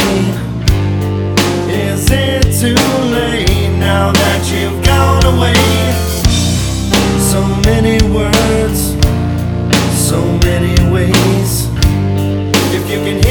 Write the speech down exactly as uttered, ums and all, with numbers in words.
Is it too late now that you've gone away? So many words, so many ways. If you can